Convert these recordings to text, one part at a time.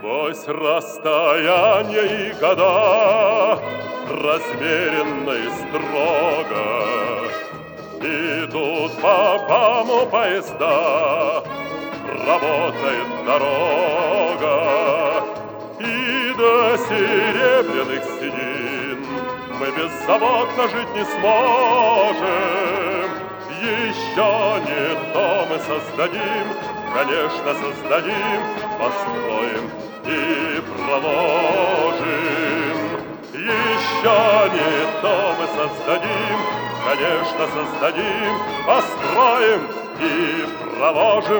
Сквозь расстояние и года, размеренно и строго, идут по БАМу поезда, работает дорога, и до серебряных седин мы беззаботно жить не сможем. Еще не то мы создадим, конечно, создадим, построим и проложим. Еще не то мы создадим, конечно, создадим, построим и проложим.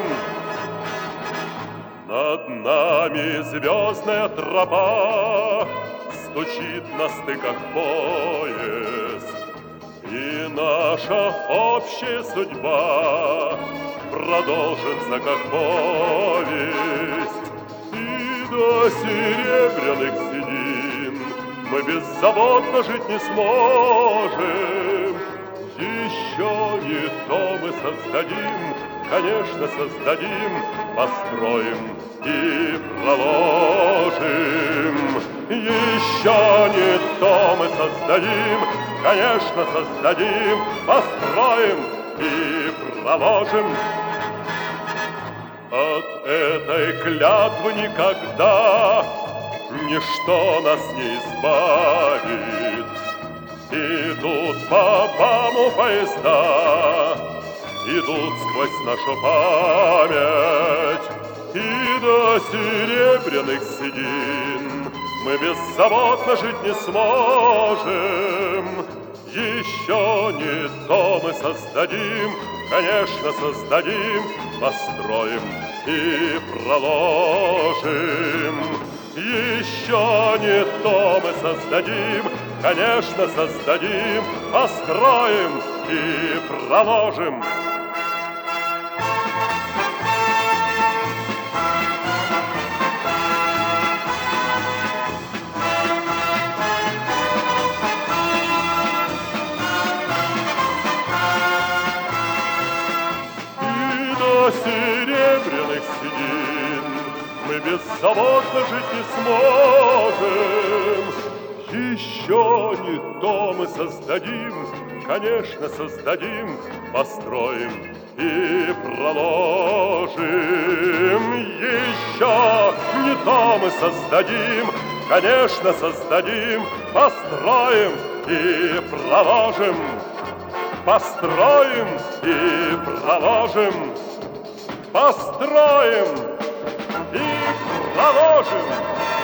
Над нами звездная тропа стучит на стыках поезд, и наша общая судьба продолжится, как повесть. И до серебряных седин мы беззаботно жить не сможем. Еще не то мы создадим, конечно, создадим, построим и проложим. Еще не то мы создадим, конечно, создадим, построим и проложим. От этой клятвы никогда ничто нас не избавит. Идут по БАМу поезда, идут сквозь нашу память, и до серебряных седин мы беззаботно жить не сможем. Еще не то мы создадим, конечно, создадим, построим и проложим. Еще не то мы создадим, конечно, создадим, построим и проложим. До серебряных седин мы беззаботно жить не сможем. Еще не то мы создадим, конечно, создадим, построим и проложим. Еще не то мы создадим, конечно, создадим, построим и проложим. Построим и проложим, построим и проложим.